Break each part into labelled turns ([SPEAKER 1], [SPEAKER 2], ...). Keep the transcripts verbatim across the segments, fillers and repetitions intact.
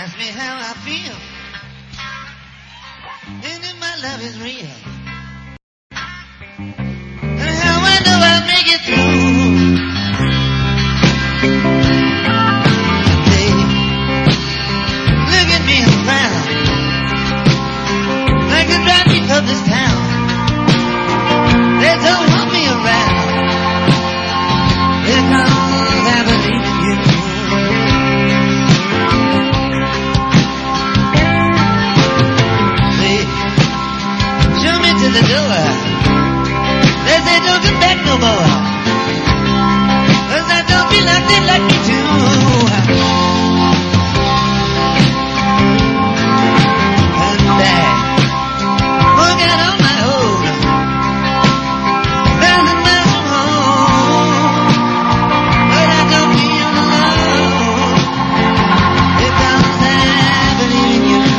[SPEAKER 1] Ask me how I feel, and if my love is real, and how I know I'll make it through. They look at me and frown, like the drive me of this town. They don't want me around, because I believe in you. To the door, they say don't come back no more, 'cause I don't feel like they like me too. And I work out on my own, thousand miles from home, but I don't feel alone, because I believe in you.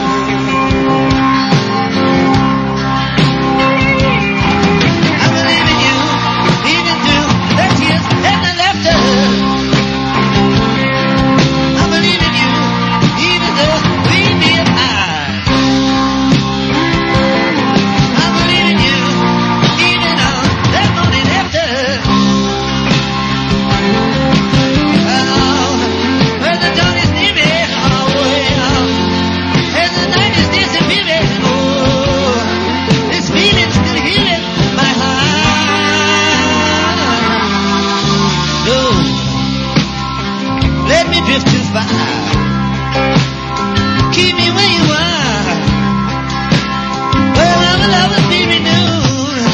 [SPEAKER 1] Drift too far. Keep me where you are. Well, I will always be renewed.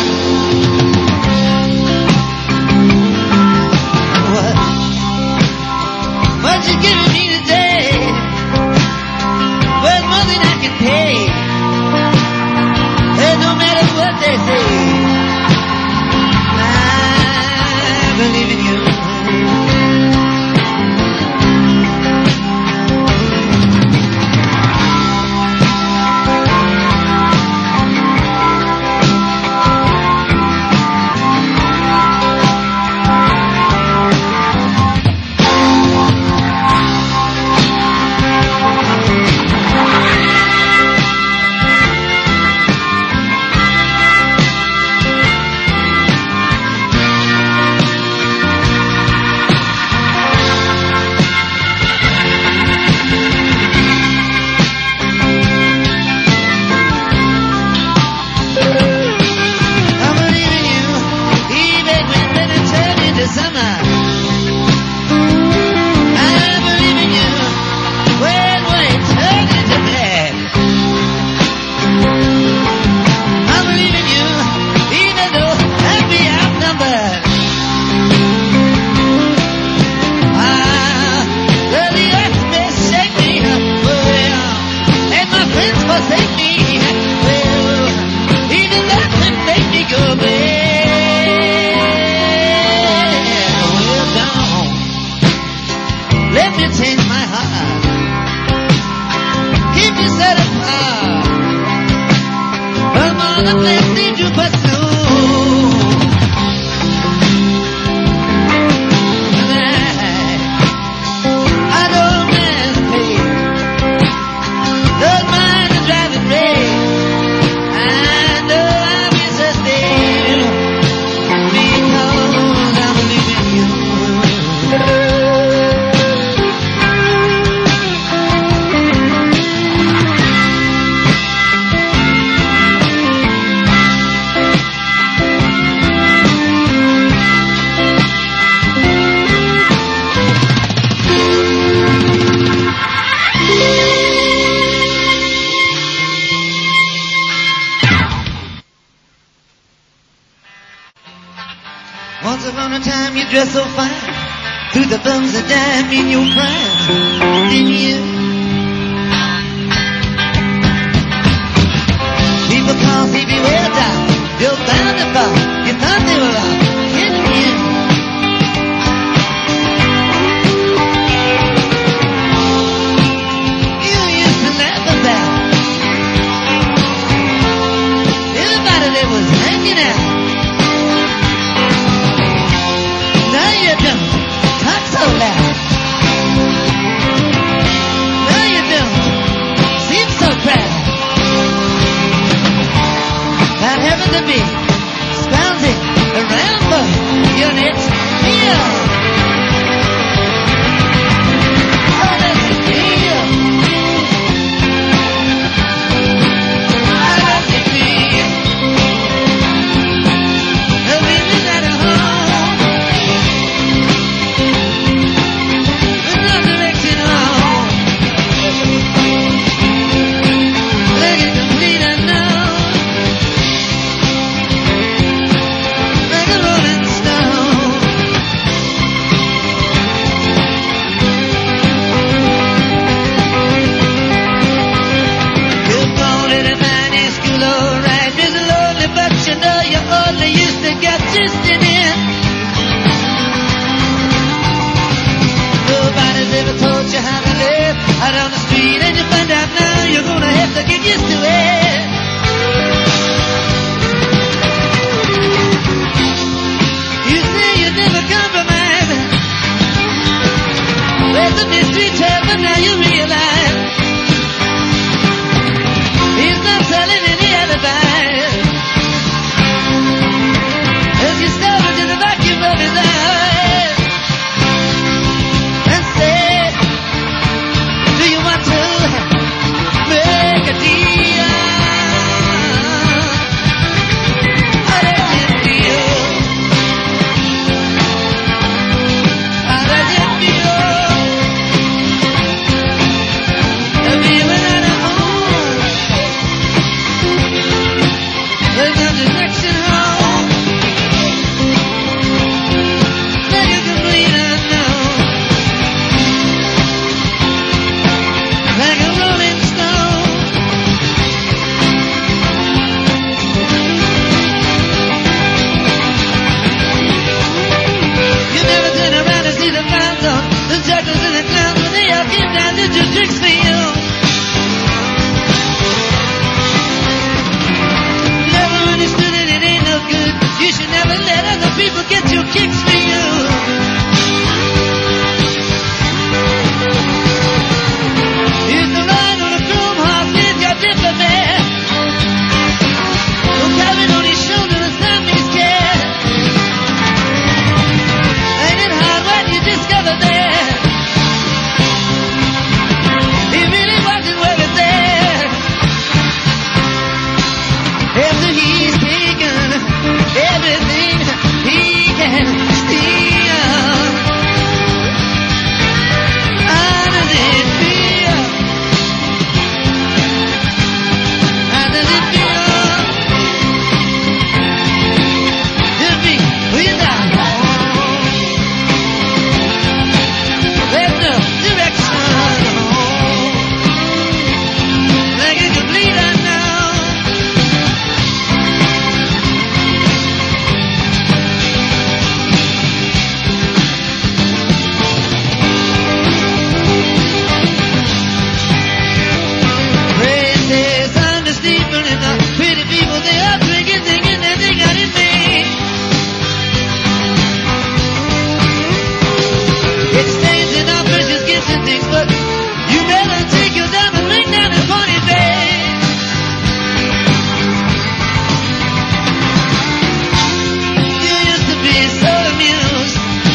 [SPEAKER 1] What? What you giving me today? Well, more than I can pay. And no matter what they say, I believe in you. Dress so fine, through the thumbs of dime in your prime, then you people call say beware down, you're bound to fall, you thought they were all kidding you. You used to laugh about everybody that was hanging out. You don't talk so loud. No, you don't to be bouncing around for your next meal. Oh, that's the deal. Oh, that's the deal. The feeling at home. With no direction home. Like a complete unknown. Like a rolling stone. You're born in a mining school, alright. It's lonely, but you know you only used to get just in it. Nobody's ever taught you how to live out on the street, and you find out now you're gonna have to get used to it. You say you'd never compromise. There's a mystery trail, but now you realize he's not telling any alibis. As you stare into the vacuum of his eyes and say, do you want to make a deal? How does it feel? How does it feel? The feeling at home. There's no direction home. Like a complete unknown. Like a rolling stone. You never turn around to see the clowns on the jugglers and the clowns when they all came down to do tricks for you. Never understood it, it ain't no good. You should never let other people get your kicks for you. Used to ride on a chrome horse in your diplomat. Who carried on his shoulder a Siamese cat. Ain't it hard when you discover that he really wasn't where it's at. After he's taken everything he can steal. How does it feel? How does it feel? To be without home. There's no direction home. Like a complete unknown. Praises on the steeple and the pretty people, they are drinking, thinking that they got it made. Exchanging our precious gifts and things, but you better take your diamond ring down and pawn it back. You used to be so amused,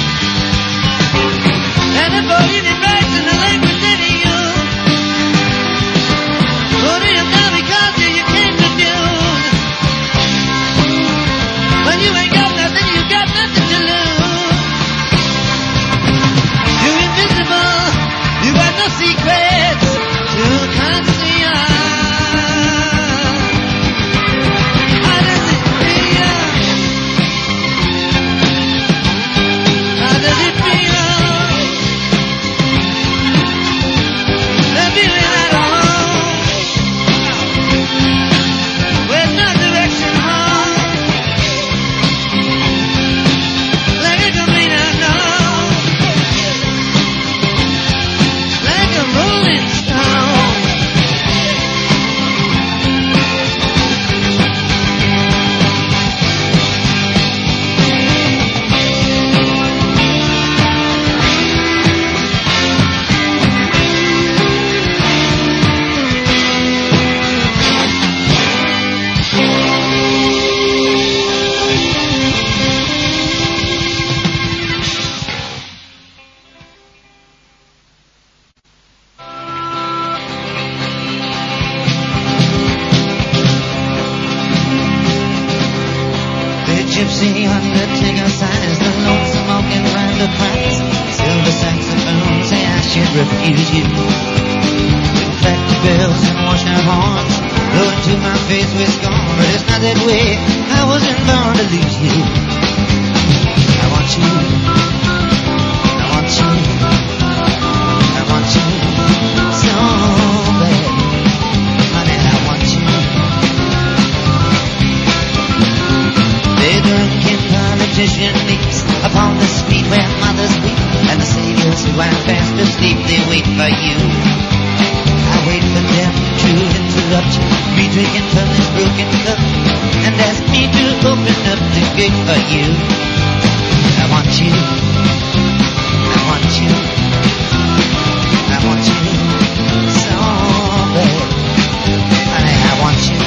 [SPEAKER 1] and the poetic rights and the language that he used. But he is now because you, you can't refuse. When you ain't got nothing, you got nothing to lose. You're invisible, you got refuse you. Crack the bells and wash our horns, blow into my face with scorn, but it's not that way. I wasn't born to lose you. I want you. I want you. I want you so bad. Honey, I want you. They drunken politician leaks upon the street where mothers weep, and the saviors who are fast asleep, they wait for you. I wait for them to interrupt me, drinking from this broken cup, and ask me to open up the gate for you. I want you. I want you. I want you so bad. Honey, I want you.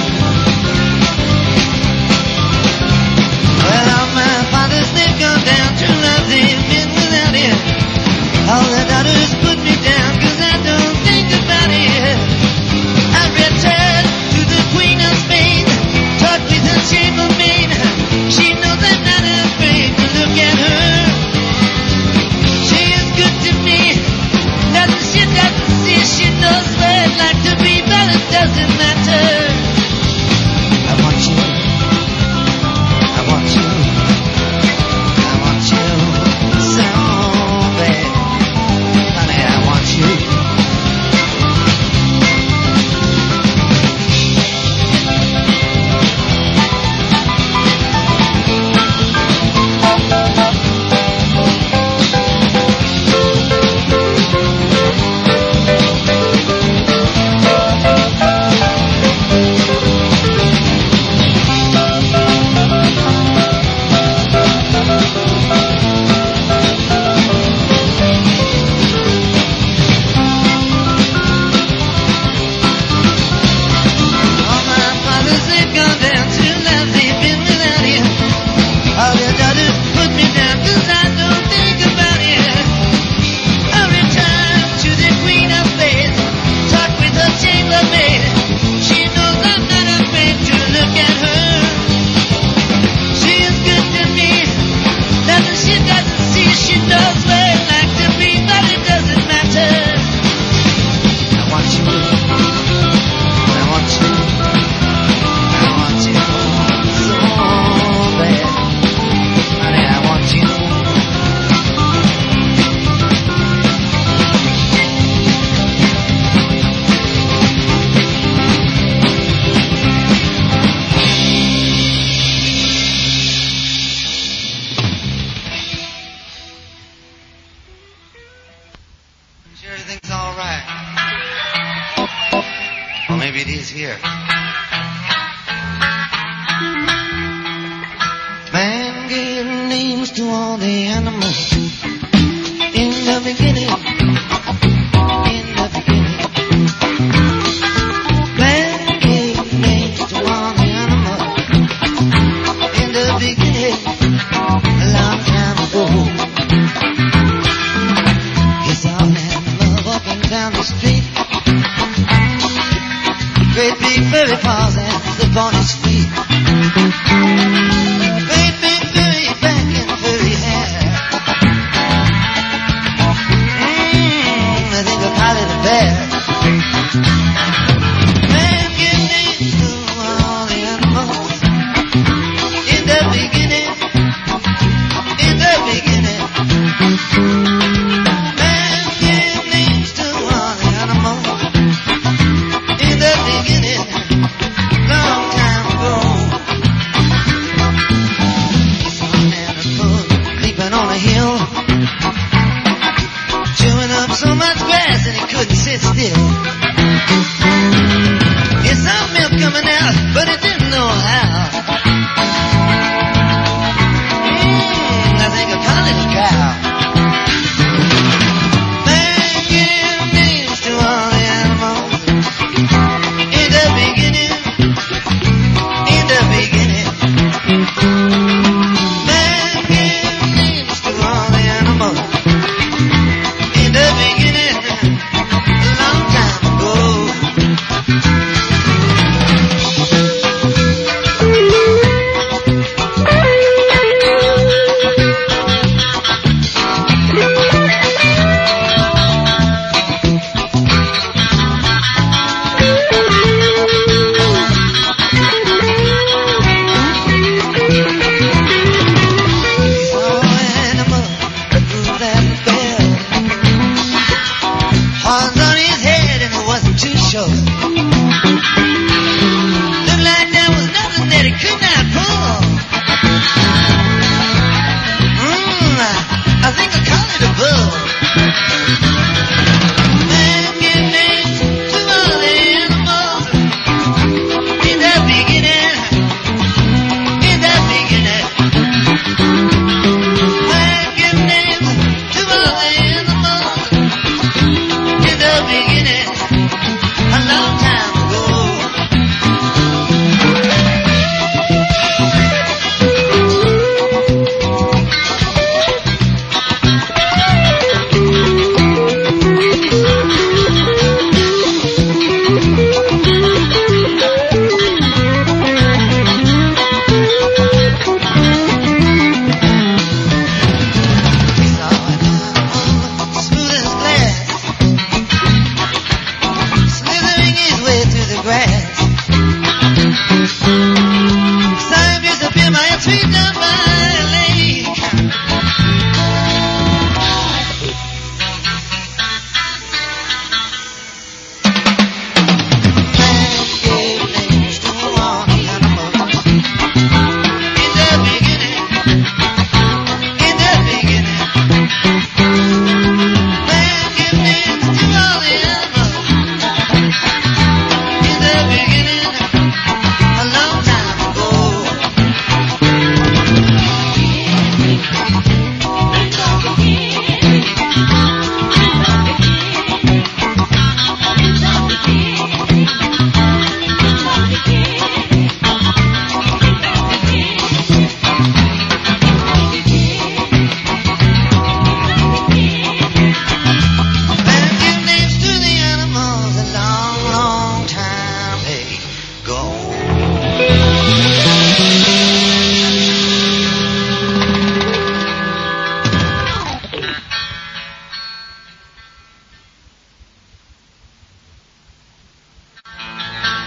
[SPEAKER 1] Well, all my fathers, they've gone down to love, they've been without it. All the daughters put me down, cause I don't think about it. I return to the Queen of Spain, talk with her chambermaid. She knows I'm not afraid to look at her. She is good to me, nothing she doesn't see. She knows what I'd like to be, but it doesn't matter. I want you. I want you. I want you so bad. Honey, I want you.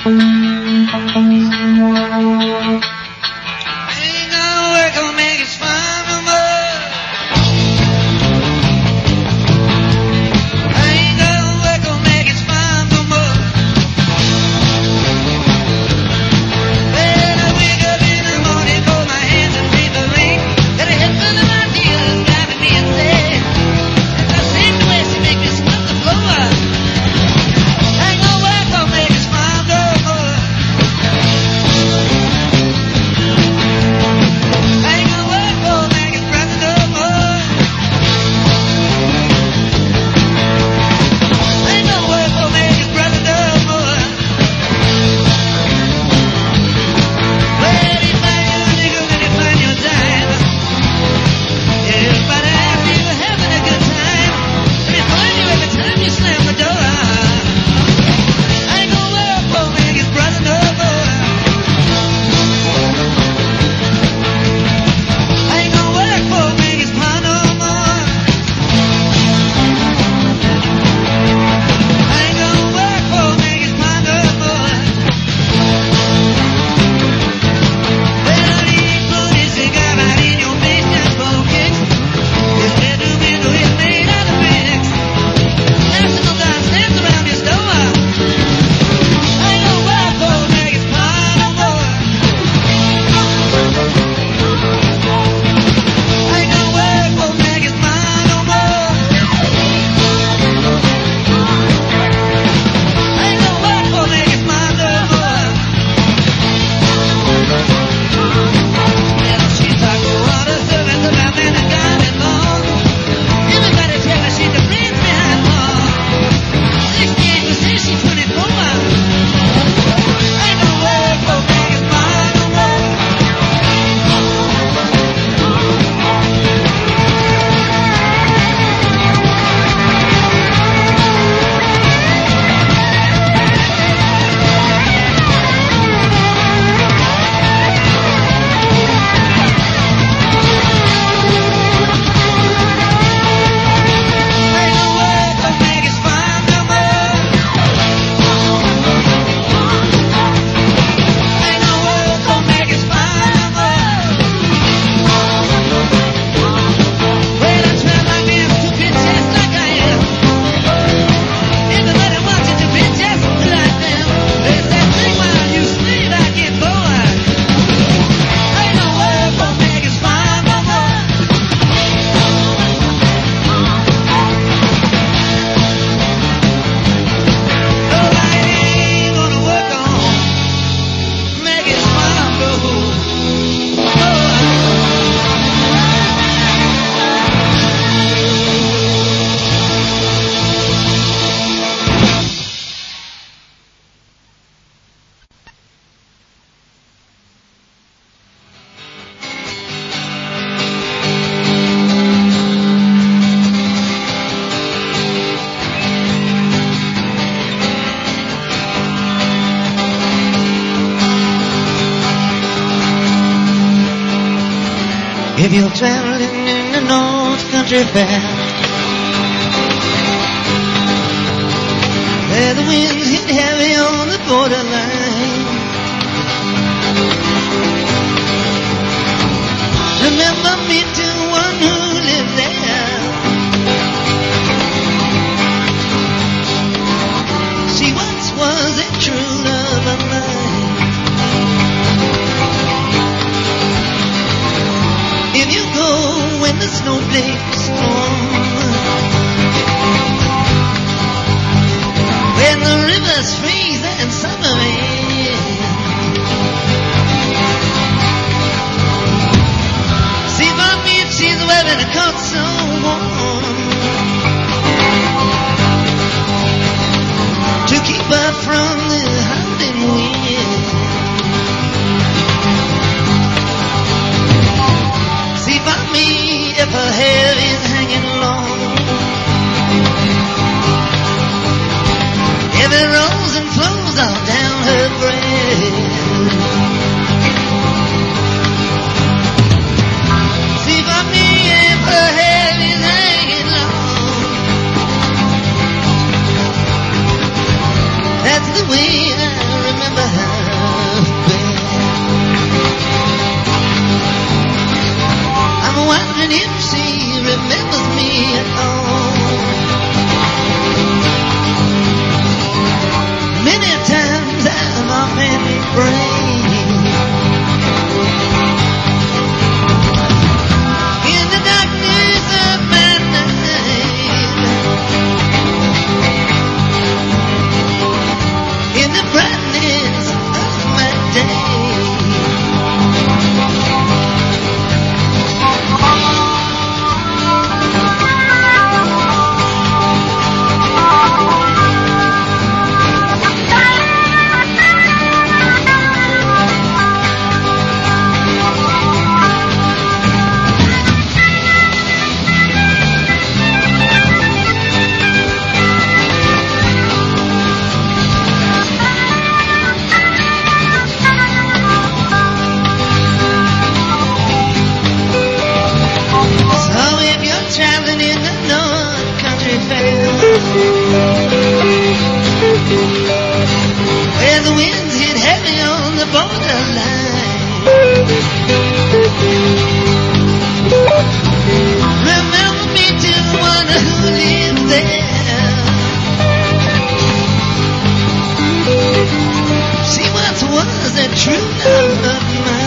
[SPEAKER 1] If you're traveling in the North Country Fair, where the winds hit heavy on the borderline, remember me to one who lived there. She once was a true love of mine. If you go when the snowflakes fall, when the rivers freeze and summer ends, see for me if she's wearing a coat so warm to keep her from the howling wind. See for me if her hair is hanging long, if it rolls and flows all down her breast. See for me if her hair is hanging long. That's the way I remember there. She once was a true love of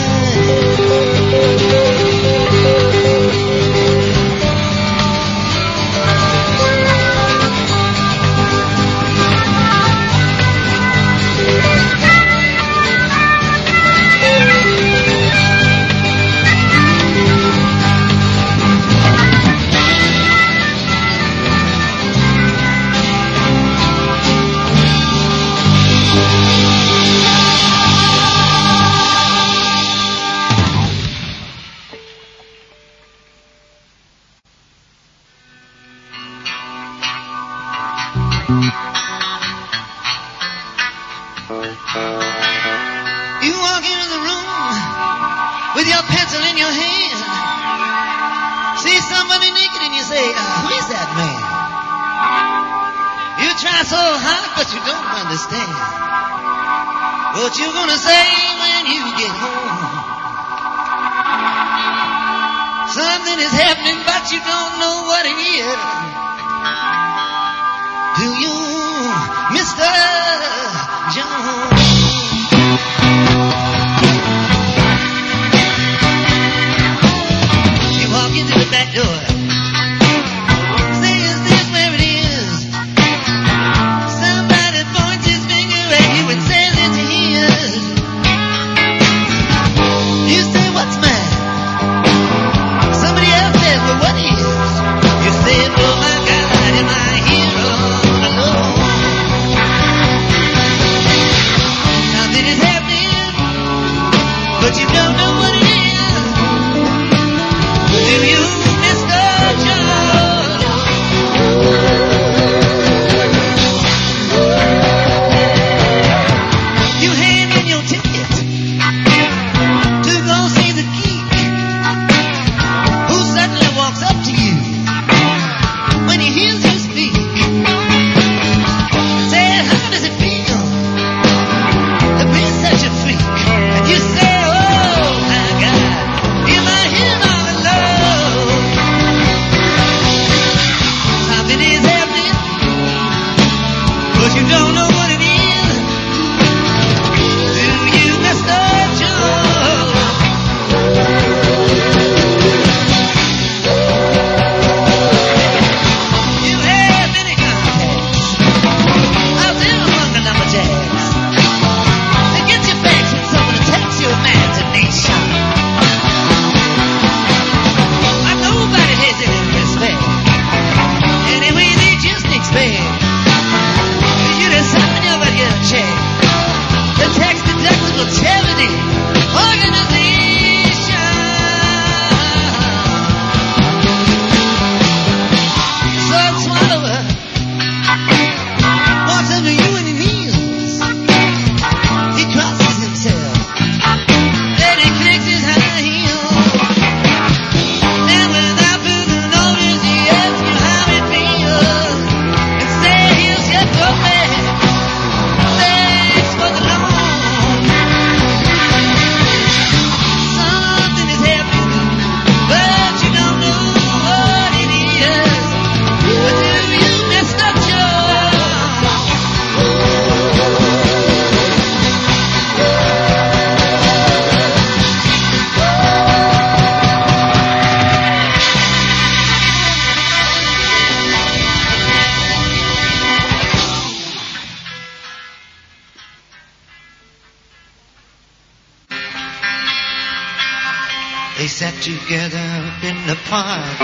[SPEAKER 2] They sat together up in the park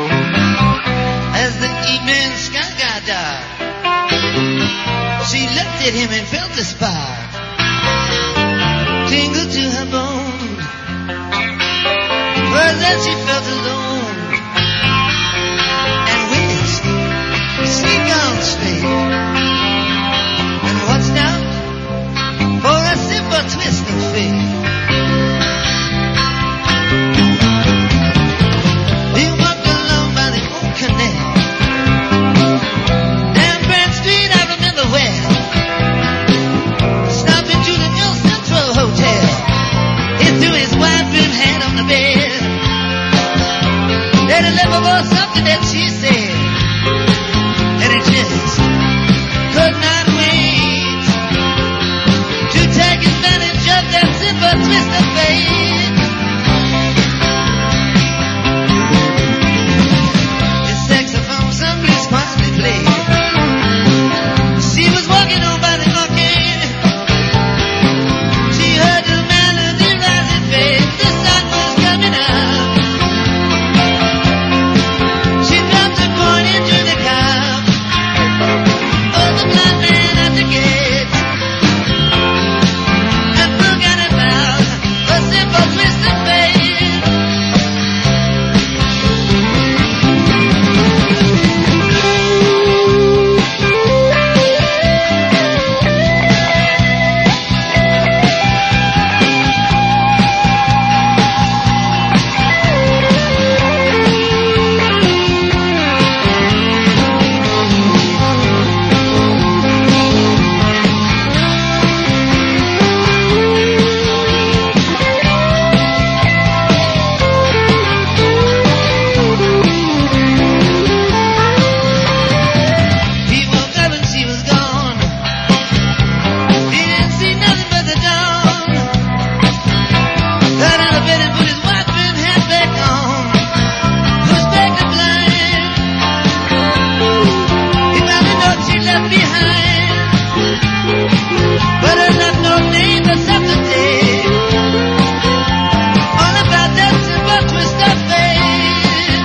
[SPEAKER 2] as the evening sky got dark. She looked at him and felt a spark tingle to her bones. First that she felt alone and wished she'd gone straight and watched out for a simple twist of fate. Something that she said, he just could not wait to take advantage of that simple twist of fate. His saxophone some blues quietly played. She was walking on by the arcade. She heard the melody rise and fade. The sun was coming up. She dropped a coin into the cup. Oh, the blind man at the gate and forgot about a simple twist of fate. He woke up and she was gone. He didn't see nothing but the dawn. Got out of bed and put his watchman hat back on. Pushed back the blind. He found the note she left behind, but her left no name except the day. All about that simple twist of fate.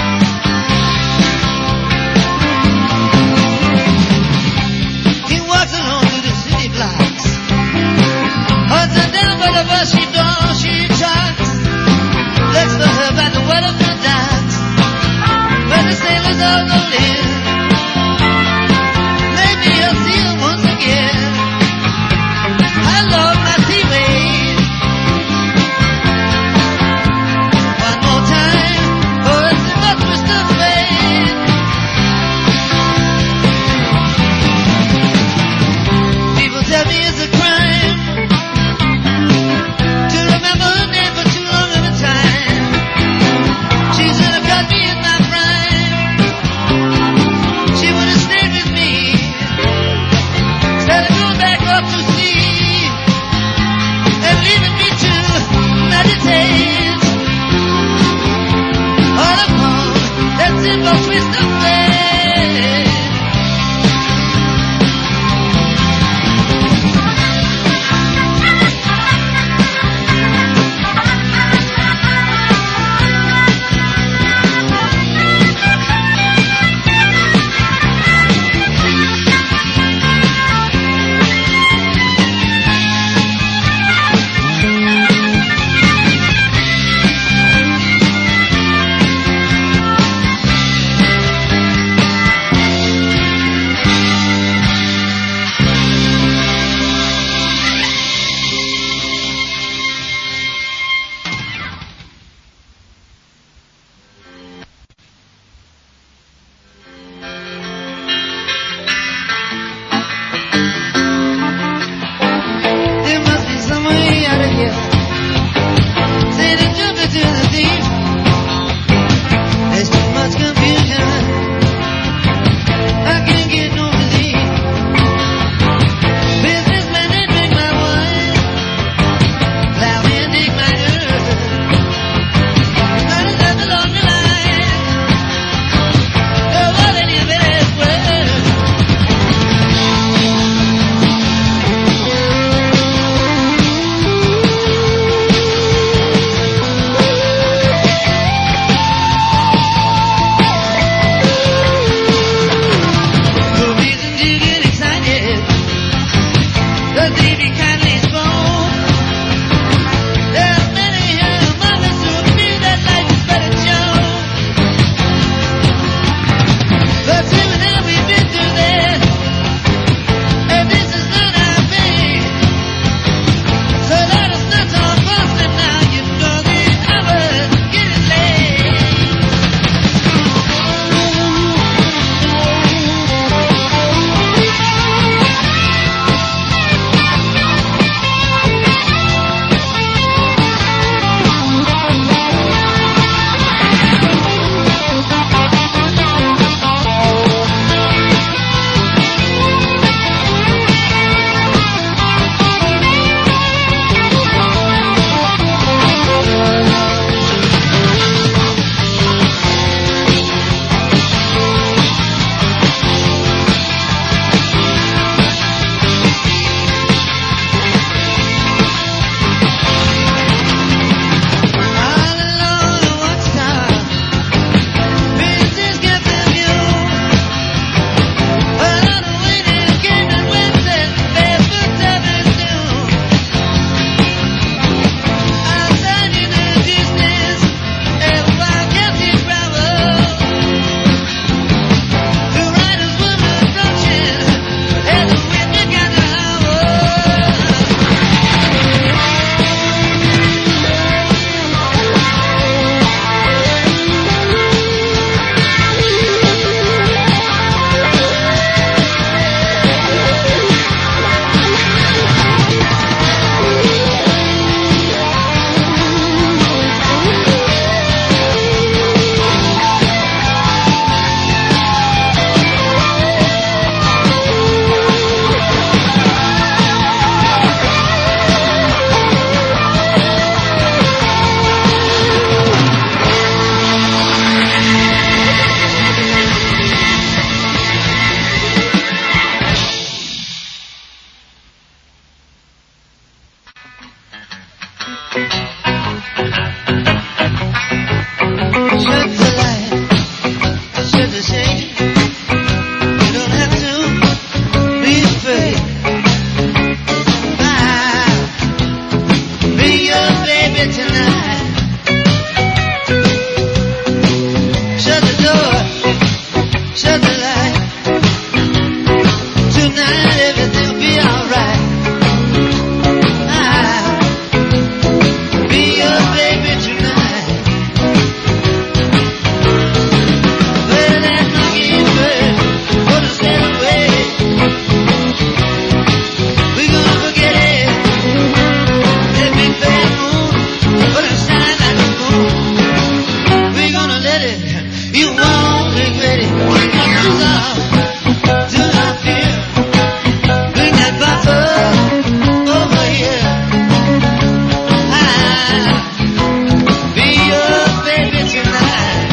[SPEAKER 2] He walks along through the city blocks, hugs her down by the bus she draws, she trots, looks for her by the waterfront docks, where the sailors all go in. Maybe I'll see her once again. I love my seaweed. One more time for a simple twist of fate. People tell me it's a crime to remember her name for too long of a time. She should have got me in my prime. She would have stayed with me instead of going back up to sea and leaving me to meditate all upon that simple twist of fate. shut the light. Tonight everything'll be alright. I'll be your baby tonight. Well, that mockingbird gonna sail away. We're gonna forget it. That big bad moon gonna shine like a moon. We're gonna let it. You won't regret it. Kick your shoes off. Do not fear. Bring that bottle over here. I'll be your baby tonight.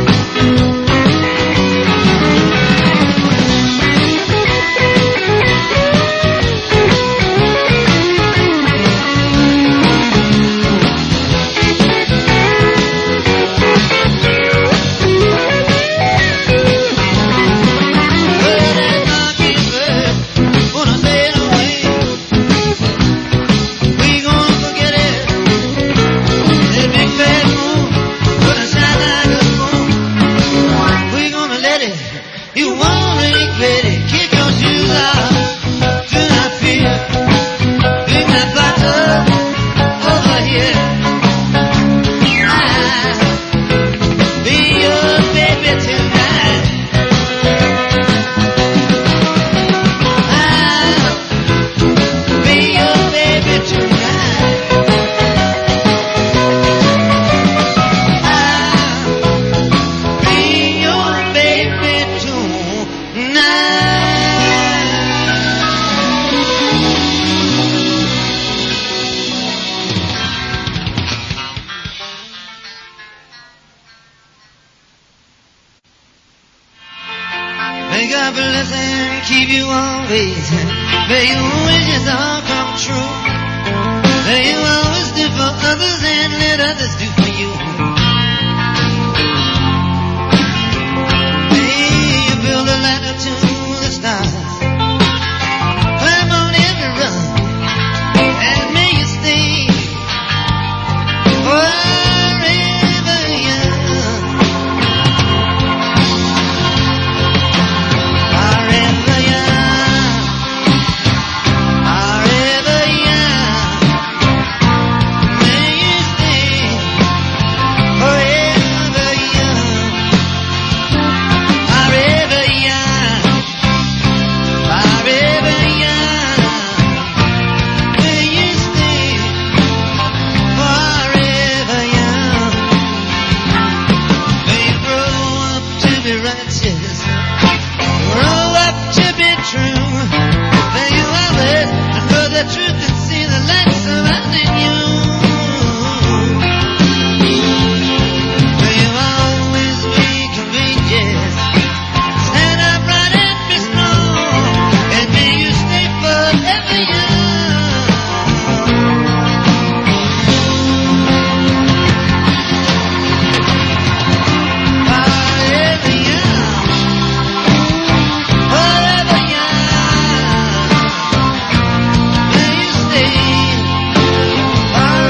[SPEAKER 2] Well, that mockingbird gonna sail away. We gonna forget it. That big bad moon gonna shine like a moon. We gonna let it. You won't regret it. Kick your shoes off. Do not fear. Bring that bottle over here. I'll be your baby tonight. I'll be your baby tonight. I'll be your baby tonight. May God bless and keep you always. May your wishes all come true. May you always do for others and let others do for you. May you build a ladder to the stars. Climb on every rung. And may you stay forever young. Forever young. Forever young. May you stay forever young. Forever young. Forever young. May you stay forever young. May you grow up to be righteous. Grow up to be true. May you always know the truth and see the light surrounding you. May you always be courageous. Stand upright and be strong. And may you stay forever young. Forever young. Forever young. May you stay forever young.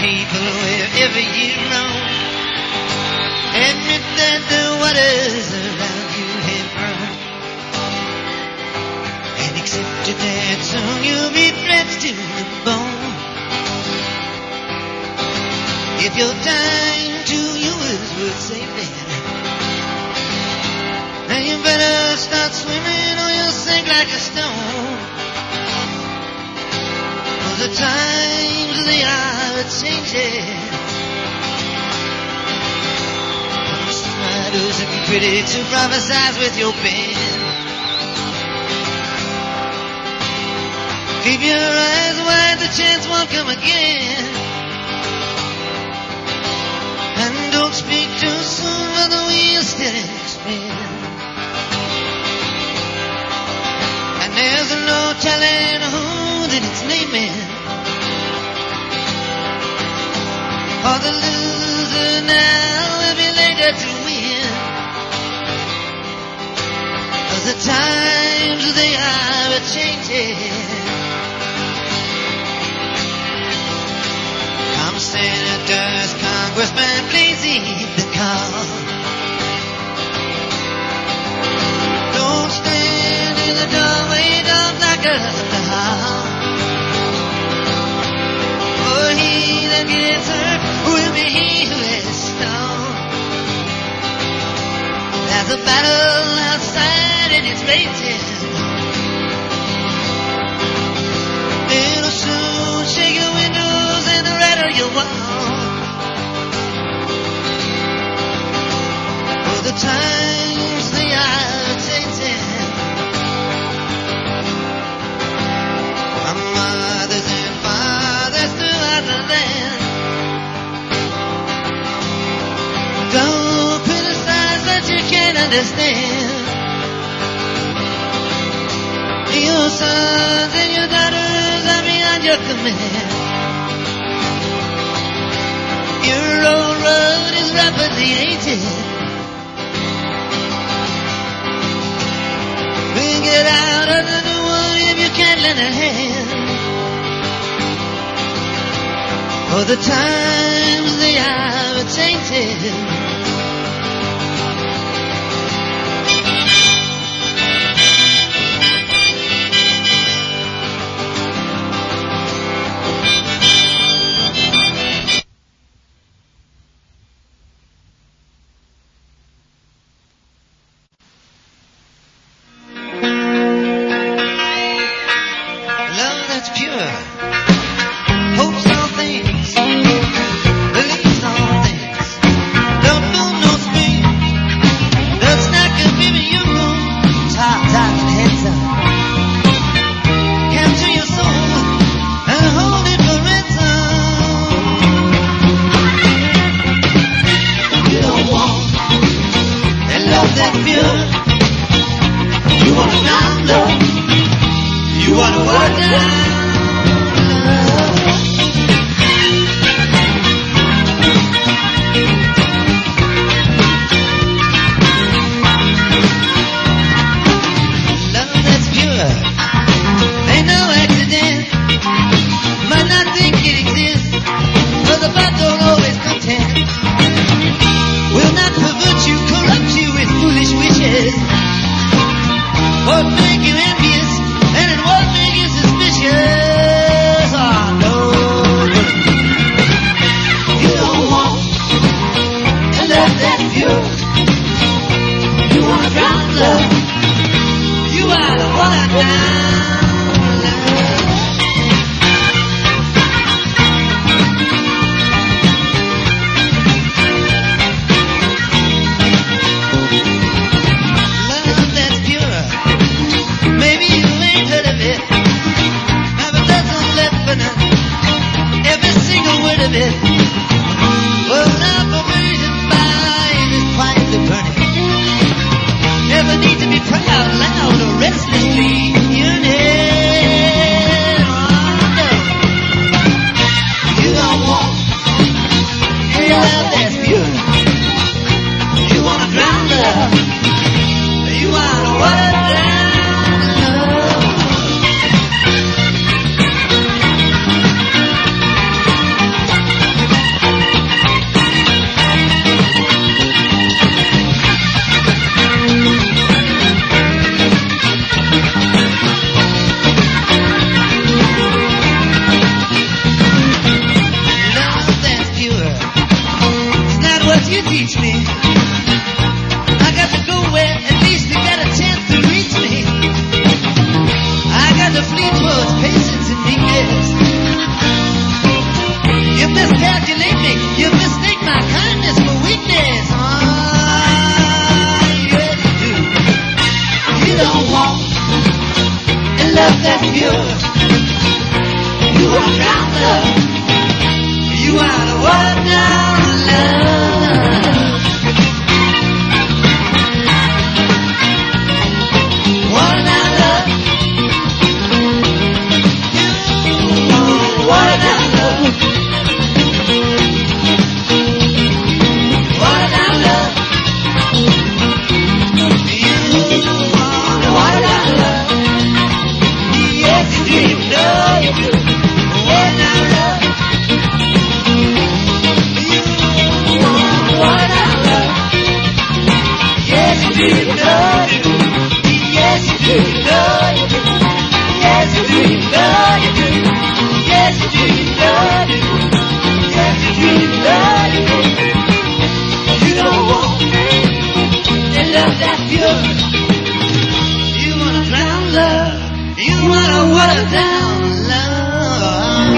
[SPEAKER 2] people wherever you roam. Admit that the waters around you have grown. And accept that soon you'll be drenched to the bone. If your time to you is worth saving, then you better start swimming or you'll sink like a stone. For the times they are changing. Some writers and critics who prophesize with your pen. Keep your eyes wide, the chance won't come again. And don't speak too soon, for the wheels still spin. And there's no telling who that it's naming. For the loser now will be later to win. 'Cause the times they are changing. Come senators, congressmen, please heed the call. Don't stand in the doorway, don't knock at the hall. For he that gets hurt will be he who is stoned. There's a battle outside and it's raging. It'll soon shake your windows and rattle your walls. For the times they are changing. From mothers and fathers throughout the land. Don't criticize what you can't understand. Your sons and your daughters are beyond your command. Your old road is rapidly aging. We'll get out of the new one if you can't lend a hand. For the times they are changing.
[SPEAKER 1] miscalculate me. You mistake my kindness for weakness. Oh, yes you do. You don't want a love that's pure. You want drown love. You want to water down love. Water down love. You water down love. Water down love. You want to water down love. Yes you do, you know you do. Water down love. You want to water down love. Yes you do, you know you do. Yes you do, you know you do. Yes you do, you know you do. Yes you do, you know you do. Yes you do, you know you do. You don't want a love that's pure. You wanna drown love. You wanna water down love.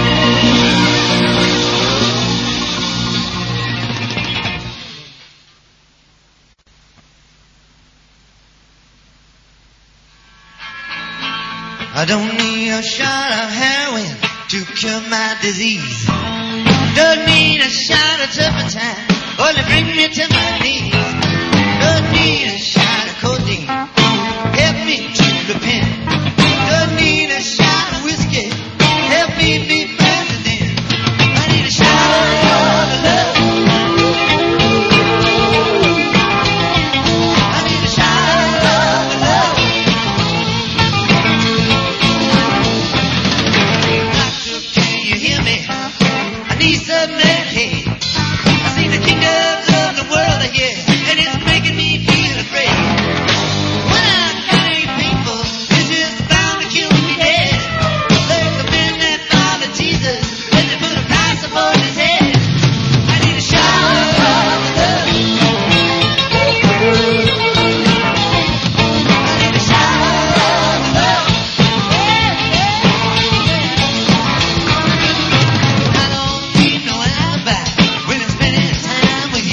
[SPEAKER 1] I don't need a shot of heroin to cure my disease. Don't need a shot of turpentine or to bring me to my knees. Don't need a shot of codeine, help me to repent. Don't need a shot of whiskey, help me be president. I need a shot of your love. I need a shot of love. Doctor, can you hear me? I need some Medicaid. I see the kingdoms of the world are here, and it's making me feel afraid. When I carry people, it's just bound to kill me dead. Like the men that followed Jesus, when they put a price upon his head. I need a shot of love. I need a shot of love. I don't need no alibi when I'm spending time with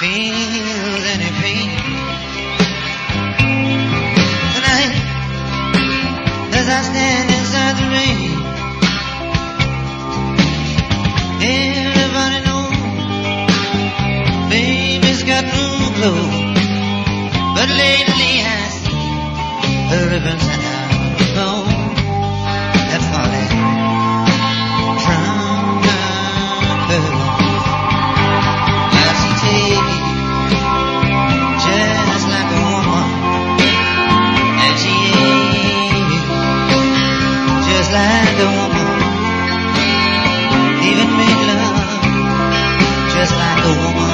[SPEAKER 2] feels any pain. Tonight, as I stand inside the rain, everybody knows baby's got no glow, but lately I see her ribbons and her gold that falling from her curl. Now she takes just like a woman, and she ain't just like a woman. Even make love just like a woman,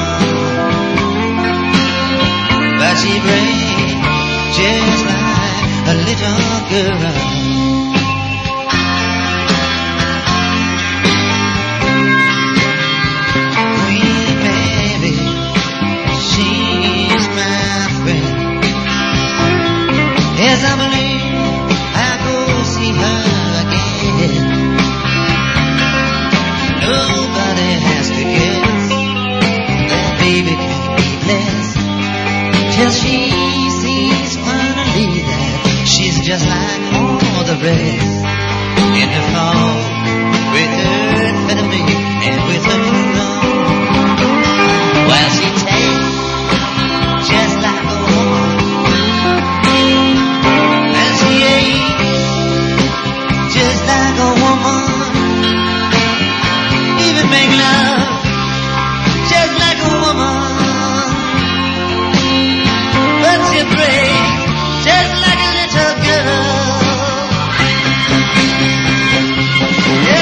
[SPEAKER 2] but she breaks just like a little girl. Queen Mary, she's my friend. Yes, I believe I'll go see her again. Nobody has to guess that baby can be blessed till she sees finally that she's just like all the rest. In the fall, with her enemy and with her love, while she takes just like a woman, and she aches just like a woman. Even make love just like a woman, but she breaks just like a little girl. Yeah.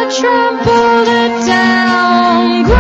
[SPEAKER 3] trampled it down. Grow,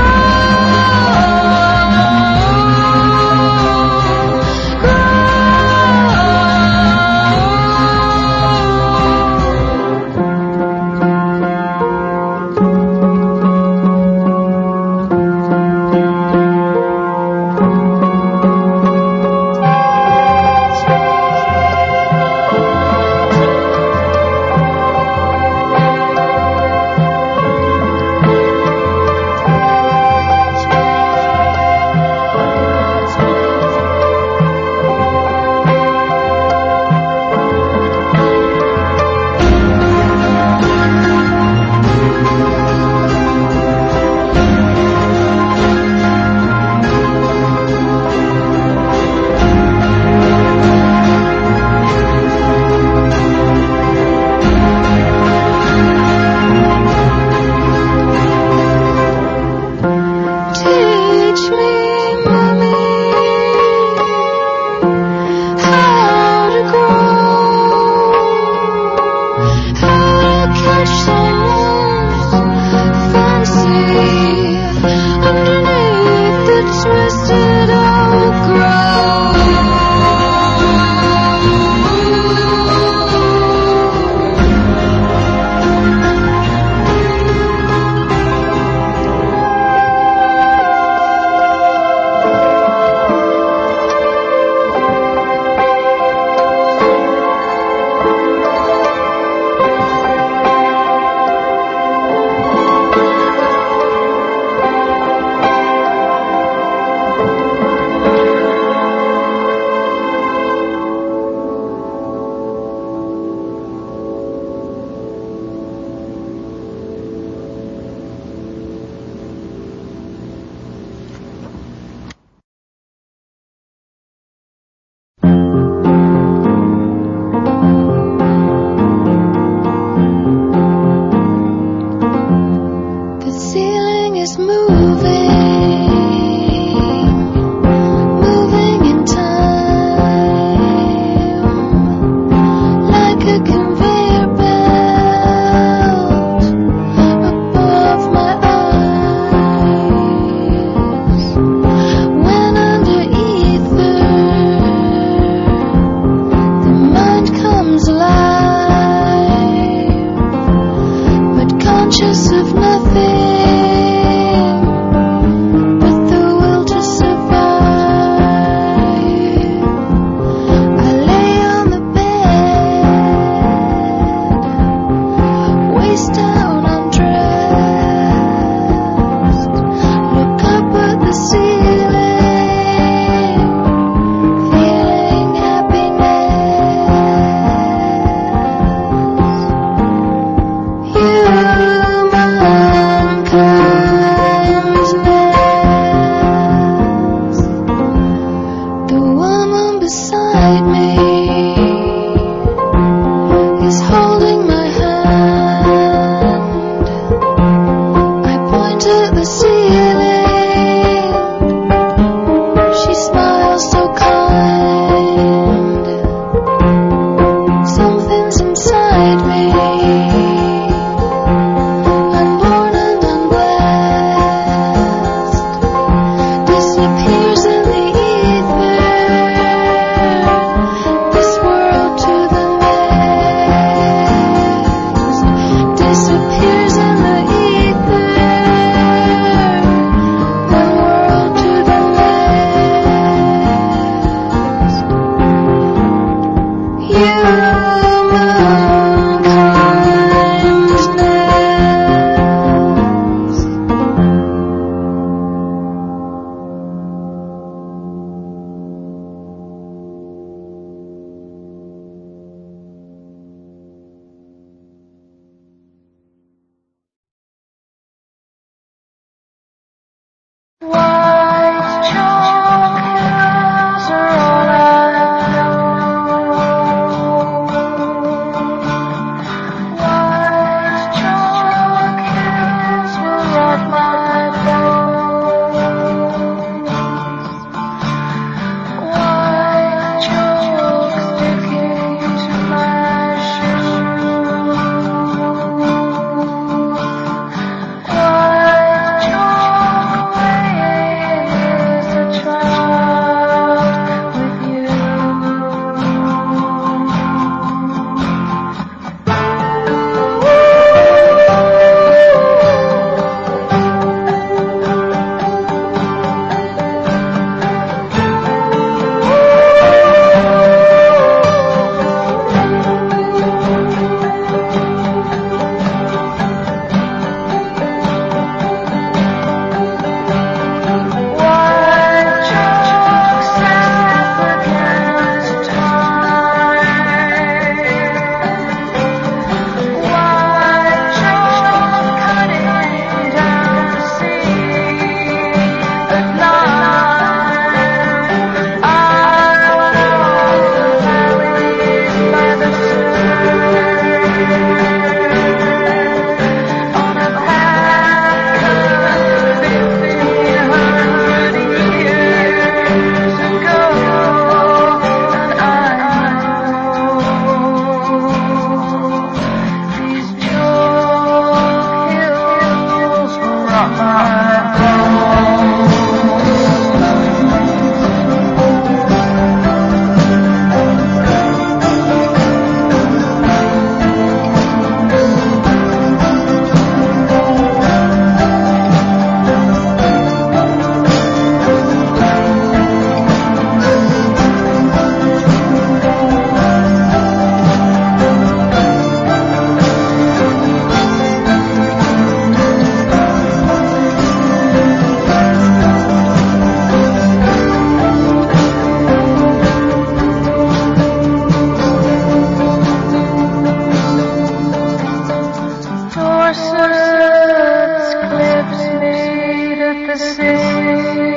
[SPEAKER 3] Horses, cliffs meet at the sea.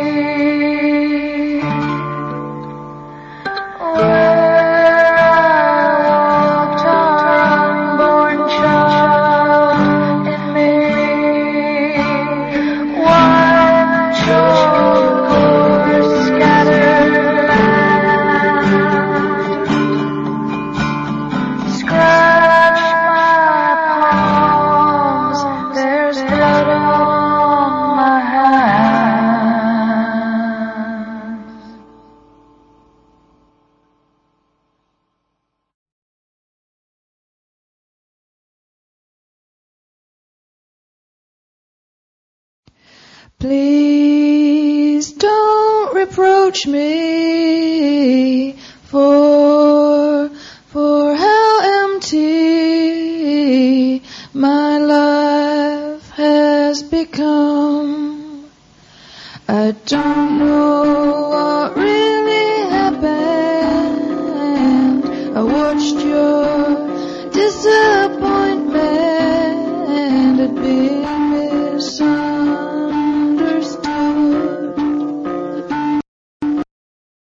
[SPEAKER 3] Where I walked, unborn child in me. Watch your course scattered land. Scratch my palms, there's blood on my hands.
[SPEAKER 4] Please don't reproach me for, for how empty my life has become. I don't know